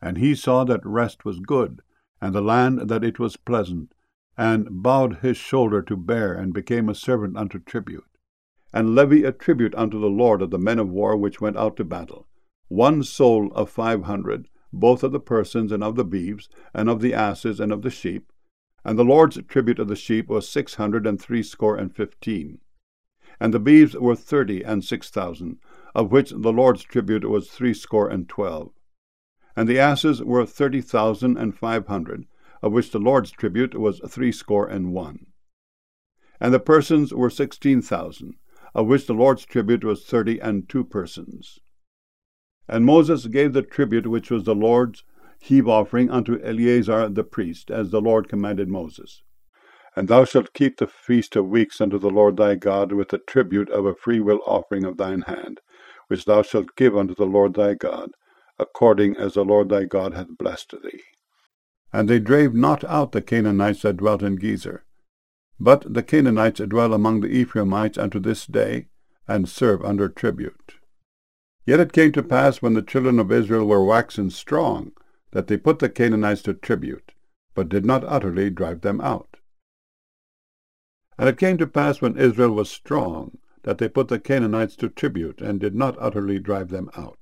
And he saw that rest was good, and the land that it was pleasant, and bowed his shoulder to bear, and became a servant unto tribute. And levy a tribute unto the Lord of the men of war which went out to battle, 1 soul of 500, both of the persons, and of the beeves, and of the asses, and of the sheep. And the Lord's tribute of the sheep was 615. And the beeves were 30 and 6,000, of which the Lord's tribute was 312. And the asses were 30,500, of which the Lord's tribute was 301. And the persons were 16,000, of which the Lord's tribute was 32 persons. And Moses gave the tribute which was the Lord's heave offering unto Eleazar the priest, as the Lord commanded Moses. And thou shalt keep the feast of weeks unto the Lord thy God, with the tribute of a freewill offering of thine hand, which thou shalt give unto the Lord thy God, according as the Lord thy God hath blessed thee. And they drave not out the Canaanites that dwelt in Gezer. But the Canaanites dwell among the Ephraimites unto this day, and serve under tribute. Yet it came to pass, when the children of Israel were waxen strong, that they put the Canaanites to tribute, but did not utterly drive them out. And it came to pass, when Israel was strong, that they put the Canaanites to tribute, and did not utterly drive them out.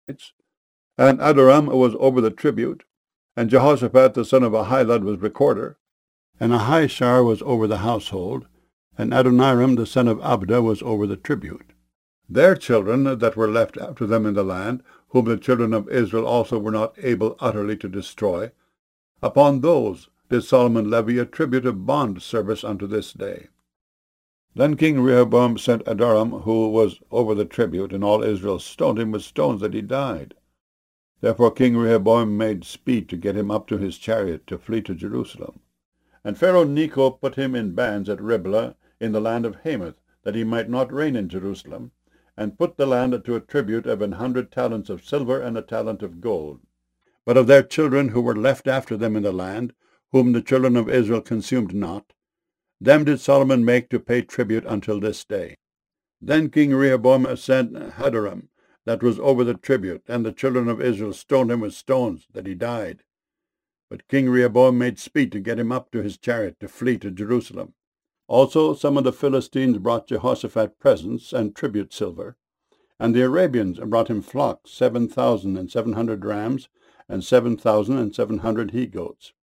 And Adoram was over the tribute, and Jehoshaphat the son of Ahilud was recorder, and Ahishar was over the household, and Adoniram the son of Abda was over the tribute. Their children that were left after them in the land, whom the children of Israel also were not able utterly to destroy, upon those did Solomon levy a tribute of bond service unto this day. Then King Rehoboam sent Adoram, who was over the tribute, and all Israel stoned him with stones that he died. Therefore King Rehoboam made speed to get him up to his chariot to flee to Jerusalem. And Pharaoh Necho put him in bands at Riblah in the land of Hamath, that he might not reign in Jerusalem, and put the land to a tribute of 100 talents of silver and a talent of gold. But of their children who were left after them in the land, whom the children of Israel consumed not, them did Solomon make to pay tribute until this day. Then King Rehoboam sent Hadoram, that was over the tribute, and the children of Israel stoned him with stones, that he died. But King Rehoboam made speed to get him up to his chariot to flee to Jerusalem. Also some of the Philistines brought Jehoshaphat presents and tribute silver, and the Arabians brought him flocks, 7,700 rams, and 7,700 he-goats.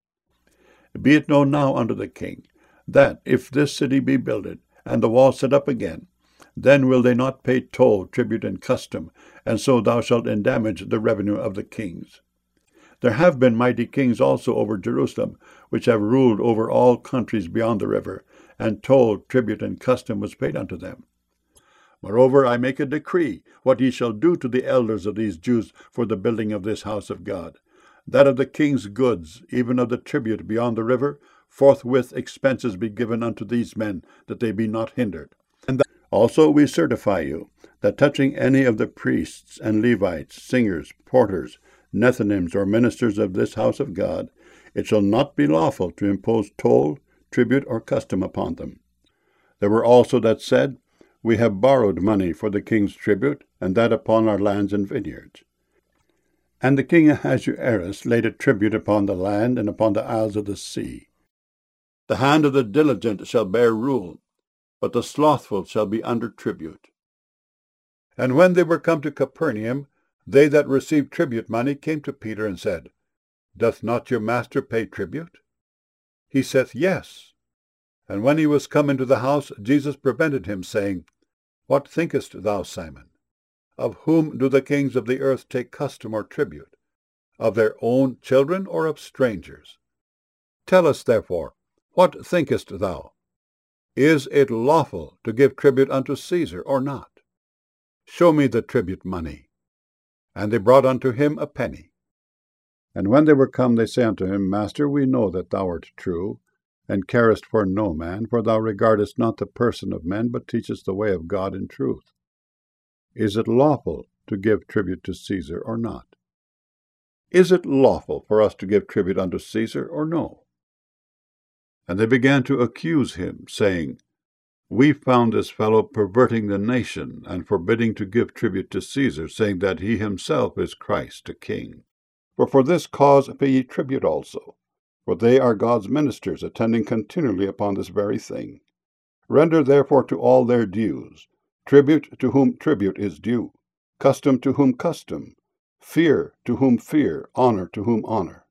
Be it known now unto the king, that if this city be builded, and the wall set up again, then will they not pay toll, tribute, and custom, and so thou shalt endamage the revenue of the kings. There have been mighty kings also over Jerusalem, which have ruled over all countries beyond the river, and toll, tribute, and custom was paid unto them. Moreover, I make a decree, what ye shall do to the elders of these Jews for the building of this house of God, that of the king's goods, even of the tribute beyond the river, forthwith expenses be given unto these men, that they be not hindered. And that also we certify you, that touching any of the priests and Levites, singers, porters, Nethinims, or ministers of this house of God, it shall not be lawful to impose toll, tribute, or custom upon them. There were also that said, We have borrowed money for the king's tribute, and that upon our lands and vineyards. And the king Ahasuerus laid a tribute upon the land and upon the isles of the sea. The hand of the diligent shall bear rule, but the slothful shall be under tribute. And when they were come to Capernaum, they that received tribute money came to Peter and said, Doth not your master pay tribute? He saith, Yes. And when he was come into the house, Jesus prevented him, saying, What thinkest thou, Simon? Of whom do the kings of the earth take custom or tribute? Of their own children, or of strangers? Tell us, therefore, what thinkest thou? Is it lawful to give tribute unto Caesar, or not? Show me the tribute money. And they brought unto him a penny. And when they were come, they say unto him, Master, we know that thou art true, and carest for no man, for thou regardest not the person of men, but teachest the way of God in truth. Is it lawful to give tribute to Caesar, or not? Is it lawful for us to give tribute unto Caesar, or no? And they began to accuse him, saying, We found this fellow perverting the nation, and forbidding to give tribute to Caesar, saying that he himself is Christ, a king. For this cause pay ye tribute also, for they are God's ministers, attending continually upon this very thing. Render therefore to all their dues, tribute to whom tribute is due, custom to whom custom, fear to whom fear, honor to whom honor.